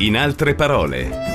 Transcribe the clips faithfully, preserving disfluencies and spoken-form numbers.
In altre parole.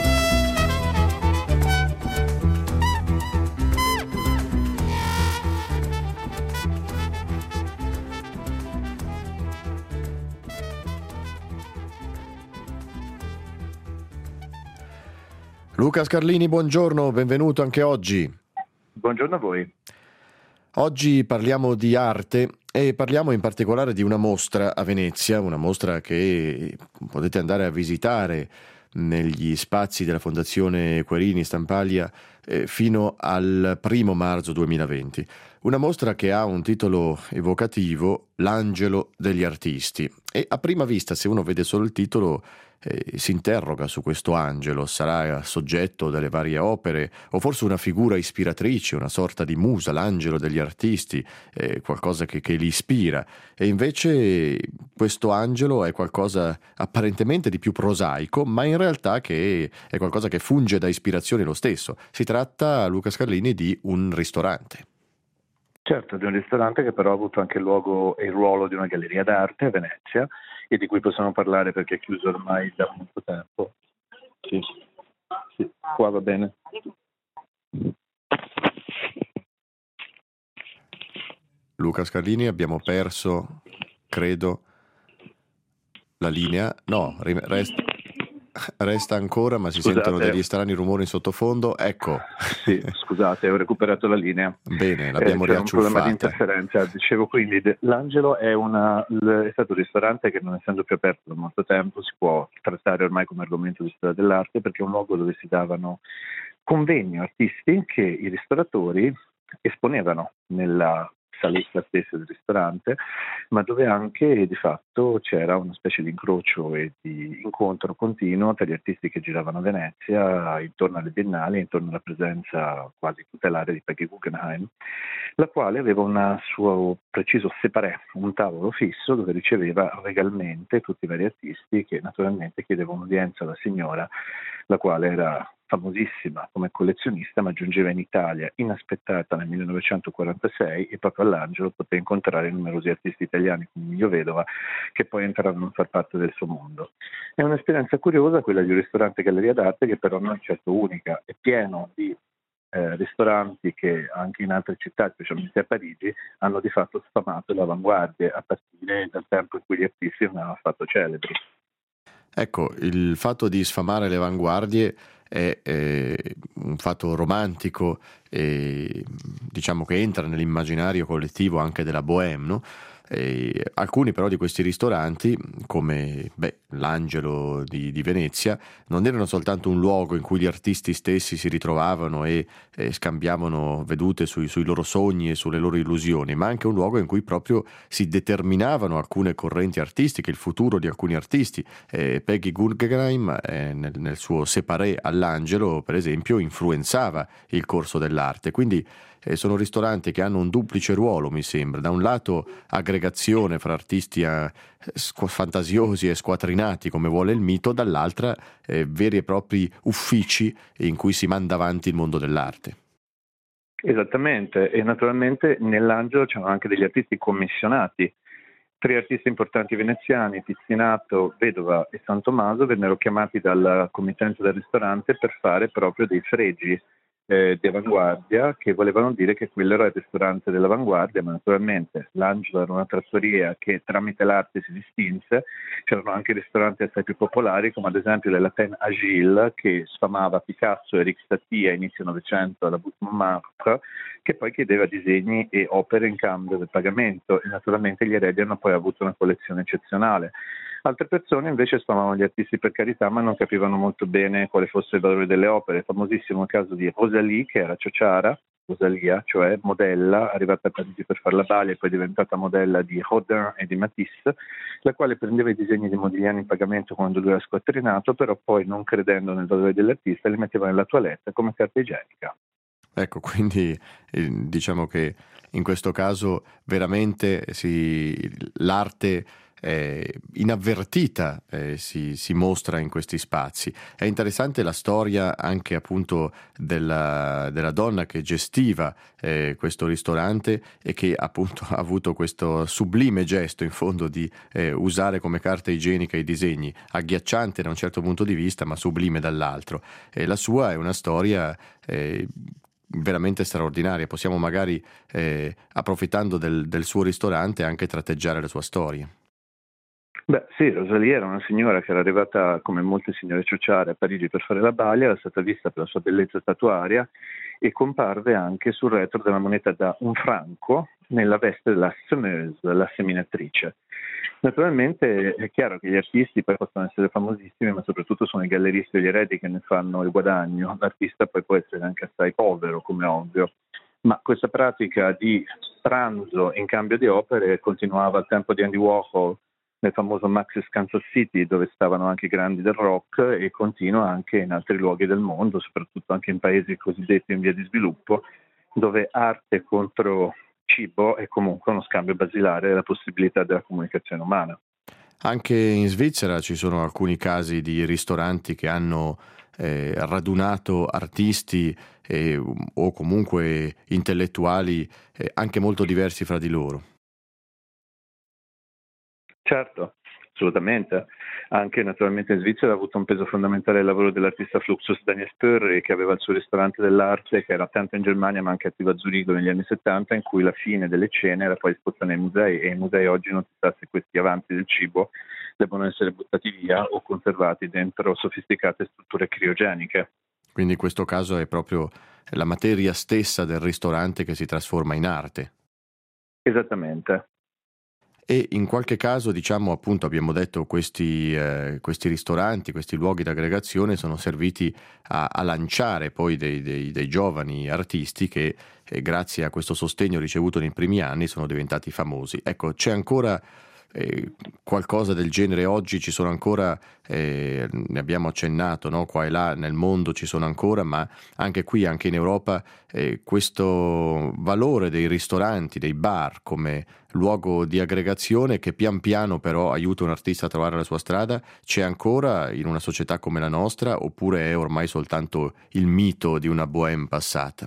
Luca Scarlini, buongiorno, benvenuto anche oggi. Buongiorno a voi. Oggi parliamo di arte e parliamo in particolare di una mostra a Venezia, una mostra che potete andare a visitare negli spazi della Fondazione Querini Stampaglia eh, fino al primo marzo duemilaventi. Una mostra che ha un titolo evocativo, L'angelo degli artisti. E a prima vista, se uno vede solo il titolo, eh, si interroga su questo angelo. Sarà soggetto delle varie opere o forse una figura ispiratrice, una sorta di musa, l'angelo degli artisti, eh, qualcosa che, che li ispira. E invece questo angelo è qualcosa apparentemente di più prosaico, ma in realtà che è qualcosa che funge da ispirazione lo stesso. Si tratta, Luca Scarlini, di un ristorante. Certo, di un ristorante che però ha avuto anche il luogo e il ruolo di una galleria d'arte a Venezia e di cui possiamo parlare perché è chiuso ormai da molto tempo. Sì, sì, qua va bene. Luca Scarlini, abbiamo perso, credo, la linea. No, resta, resta ancora, ma si Scusate. sentono degli strani rumori in sottofondo. Ecco. Sì, scusate, ho recuperato la linea. Bene, l'abbiamo eh, c'era un problema di riacciuffata. interferenza. Dicevo quindi, de- l'Angelo è, una, è stato un ristorante che, non essendo più aperto da molto tempo, si può trattare ormai come argomento di storia dell'arte, perché è un luogo dove si davano convegni artisti che i ristoratori esponevano nella saletta stessa del ristorante, ma dove anche di fatto c'era una specie di incrocio e di incontro continuo tra gli artisti che giravano a Venezia intorno alle biennali, intorno alla presenza quasi tutelare di Peggy Guggenheim, la quale aveva un suo preciso séparé, un tavolo fisso dove riceveva regalmente tutti i vari artisti che naturalmente chiedevano udienza alla signora, la quale era famosissima come collezionista, ma giungeva in Italia inaspettata nel millenovecentoquarantasei e proprio all'Angelo poté incontrare numerosi artisti italiani come Emilio Vedova, che poi entrarono a far parte del suo mondo. È un'esperienza curiosa quella di un ristorante galleria d'arte, che però non è certo unica, è pieno di eh, ristoranti che anche in altre città, specialmente a Parigi, hanno di fatto sfamato l'avanguardia a partire dal tempo in cui gli artisti venivano fatto celebri. Ecco, il fatto di sfamare le avanguardie è eh, un fatto romantico e diciamo che entra nell'immaginario collettivo anche della Bohème, no? E alcuni però di questi ristoranti, come beh, l'Angelo di, di Venezia, non erano soltanto un luogo in cui gli artisti stessi si ritrovavano e, e scambiavano vedute sui, sui loro sogni e sulle loro illusioni, ma anche un luogo in cui proprio si determinavano alcune correnti artistiche, il futuro di alcuni artisti. Eh, Peggy Guggenheim eh, nel, nel suo séparé all'Angelo, per esempio, influenzava il corso dell'arte, quindi Eh, sono ristoranti che hanno un duplice ruolo, mi sembra. Da un lato aggregazione fra artisti eh, squ- fantasiosi e squatrinati come vuole il mito, dall'altra eh, veri e propri uffici in cui si manda avanti il mondo dell'arte. Esattamente, e naturalmente nell'Angelo c'erano anche degli artisti commissionati. Tre artisti importanti veneziani, Tizianato, Vedova e San Tommaso, vennero chiamati dal committente del ristorante per fare proprio dei fregi Eh, di avanguardia, che volevano dire che quello era il ristorante dell'avanguardia, ma naturalmente l'Angelo era una trattoria che tramite l'arte si distinse. C'erano anche ristoranti assai più popolari, come ad esempio la Latin Agile, che sfamava Picasso e Eric Satie a inizio Novecento alla Butte Montmartre, che poi chiedeva disegni e opere in cambio del pagamento, e naturalmente gli eredi hanno poi avuto una collezione eccezionale. Altre persone invece sfamavano gli artisti per carità, ma non capivano molto bene quale fosse il valore delle opere. Famosissimo il caso di Rosalie, che era ciociara, Rosalia, cioè modella, arrivata a Parigi per fare la Balia e poi diventata modella di Rodin e di Matisse, la quale prendeva i disegni di Modigliani in pagamento quando lui era squattrinato, però poi, non credendo nel valore dell'artista, li metteva nella toilette come carta igienica. Ecco, quindi eh, diciamo che in questo caso veramente si, l'arte eh, inavvertita eh, si, si mostra in questi spazi. È interessante la storia anche appunto della, della donna che gestiva eh, questo ristorante e che appunto ha avuto questo sublime gesto in fondo di eh, usare come carta igienica i disegni, agghiacciante da un certo punto di vista ma sublime dall'altro. E la sua è una storia eh, veramente straordinaria. Possiamo magari eh, approfittando del, del suo ristorante anche tratteggiare la sua storia. Beh sì, Rosalie era una signora che era arrivata come molte signore ciociare a Parigi per fare la baglia, era stata vista per la sua bellezza statuaria e comparve anche sul retro della moneta da un franco nella veste della semeuse, la seminatrice. Naturalmente è chiaro che gli artisti poi possono essere famosissimi, ma soprattutto sono i galleristi e gli eredi che ne fanno il guadagno. L'artista poi può essere anche assai povero, come ovvio, ma questa pratica di pranzo in cambio di opere continuava al tempo di Andy Warhol nel famoso Max's Kansas City, dove stavano anche i grandi del rock, e continua anche in altri luoghi del mondo, soprattutto anche in paesi cosiddetti in via di sviluppo, dove arte contro cibo è comunque uno scambio basilare della possibilità della comunicazione umana. Anche in Svizzera ci sono alcuni casi di ristoranti che hanno eh, radunato artisti eh, o comunque intellettuali eh, anche molto diversi fra di loro. Certo, assolutamente. Anche naturalmente in Svizzera ha avuto un peso fondamentale il lavoro dell'artista Fluxus Daniel Spörri, che aveva il suo ristorante dell'arte, che era tanto in Germania ma anche attivo a Zurigo negli anni settanta, in cui la fine delle cene era poi esposta nei musei, e i musei oggi non si sa se questi avanzi del cibo devono essere buttati via o conservati dentro sofisticate strutture criogeniche. Quindi in questo caso è proprio la materia stessa del ristorante che si trasforma in arte. Esattamente. E in qualche caso, diciamo, appunto, abbiamo detto questi, eh, questi ristoranti, questi luoghi d'aggregazione sono serviti a, a lanciare poi dei, dei, dei giovani artisti che eh, grazie a questo sostegno ricevuto nei primi anni sono diventati famosi. Ecco, c'è ancora eh, qualcosa del genere oggi? Ci sono ancora, eh, ne abbiamo accennato, no? Qua e là nel mondo ci sono ancora, ma anche qui, anche in Europa, eh, questo valore dei ristoranti, dei bar come luogo di aggregazione che pian piano però aiuta un artista a trovare la sua strada, c'è ancora in una società come la nostra, oppure è ormai soltanto il mito di una bohème passata?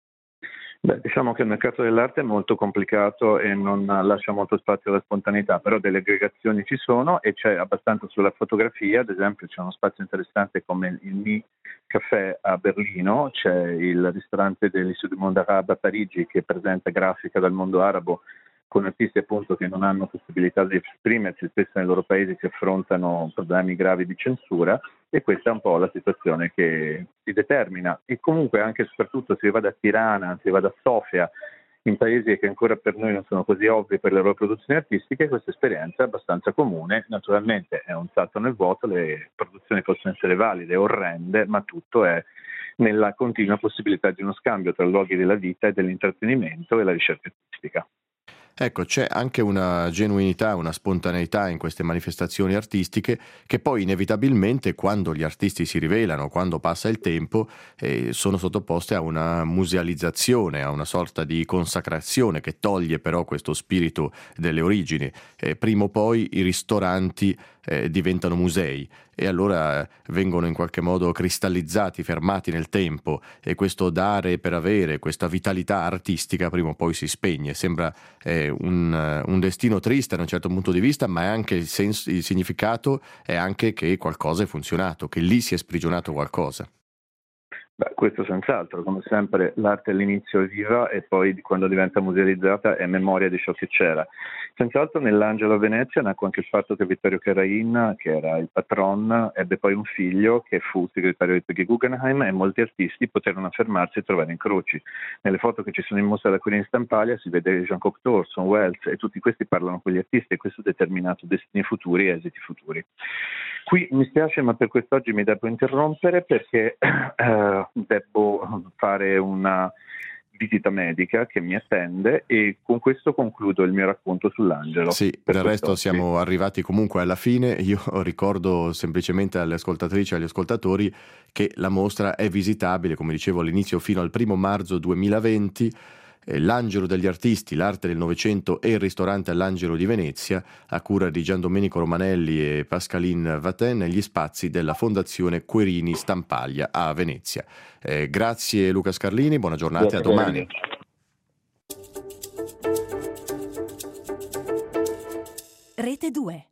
Beh, diciamo che il mercato dell'arte è molto complicato e non lascia molto spazio alla spontaneità, però delle aggregazioni ci sono e c'è abbastanza sulla fotografia. Ad esempio c'è uno spazio interessante come il Mi Café a Berlino, c'è il ristorante dell'Istitut du Monde Arabe a Parigi che presenta grafica dal mondo arabo con artisti appunto che non hanno possibilità di esprimersi, spesso nei loro paesi si affrontano problemi gravi di censura, e questa è un po' la situazione che si determina. E comunque anche e soprattutto se vado a Tirana, se vado a Sofia, in paesi che ancora per noi non sono così ovvi per le loro produzioni artistiche, questa esperienza è abbastanza comune. Naturalmente è un salto nel vuoto, le produzioni possono essere valide, orrende, ma tutto è nella continua possibilità di uno scambio tra luoghi della vita e dell'intrattenimento e la ricerca artistica. Ecco, c'è anche una genuinità, una spontaneità in queste manifestazioni artistiche che poi inevitabilmente, quando gli artisti si rivelano, quando passa il tempo, eh, sono sottoposte a una musealizzazione, a una sorta di consacrazione che toglie però questo spirito delle origini. Eh, prima o poi i ristoranti eh, diventano musei e allora vengono in qualche modo cristallizzati, fermati nel tempo, e questo dare per avere, questa vitalità artistica prima o poi si spegne. Sembra eh, un, un destino triste da un certo punto di vista, ma è anche il, senso, il significato è anche che qualcosa è funzionato, che lì si è sprigionato qualcosa. Beh, questo senz'altro, come sempre l'arte all'inizio è viva e poi quando diventa musealizzata è memoria di ciò che c'era. Senz'altro nell'Angelo a Venezia nacque anche il fatto che Vittorio Carain, che era il patron, ebbe poi un figlio che fu segretario di Peggy Guggenheim, e molti artisti poterono affermarsi e trovare incroci. Nelle foto che ci sono in mostra da qui in Stampalia si vede Jean Cocteau, Orson Welles, e tutti questi parlano con gli artisti, e questo ha determinato destini futuri e esiti futuri. Qui mi spiace, ma per quest'oggi mi devo interrompere perché eh, devo fare una visita medica che mi attende, e con questo concludo il mio racconto sull'Angelo. Sì, del resto siamo arrivati comunque alla fine. Io ricordo semplicemente alle ascoltatrici e agli ascoltatori che la mostra è visitabile, come dicevo all'inizio, fino al primo marzo duemilaventi eh, L'Angelo degli artisti, l'arte del Novecento e il ristorante all'Angelo di Venezia, a cura di Gian Domenico Romanelli e Pascaline Vatin, negli spazi della Fondazione Querini Stampaglia a Venezia. Eh, grazie Luca Scarlini, buona giornata e a domani. Rete due.